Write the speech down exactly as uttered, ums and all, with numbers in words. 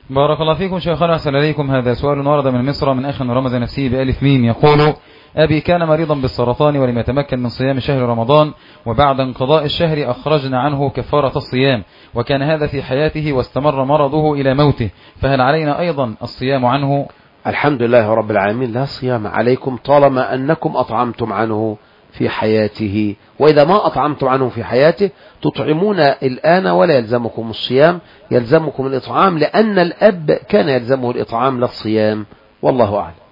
بارك الله فيكم شيخنا، أحسن إليكم. هذا سؤال ورد من مصر من أخ رمز نفسه بألف ميم، يقول: أبي كان مريضا بالسرطان ولم يتمكن من صيام شهر رمضان، وبعد انقضاء الشهر أخرجنا عنه كفارة الصيام، وكان هذا في حياته واستمر مرضه إلى موته، فهل علينا أيضا الصيام عنه؟ الحمد لله رب العالمين، لا صيام عليكم طالما أنكم أطعمتم عنه في حياته، وإذا ما أطعمتم عنه في حياته تطعمون الآن ولا يلزمكم الصيام، يلزمكم الإطعام، لأن الأب كان يلزمه الإطعام لا الصيام، والله أعلم.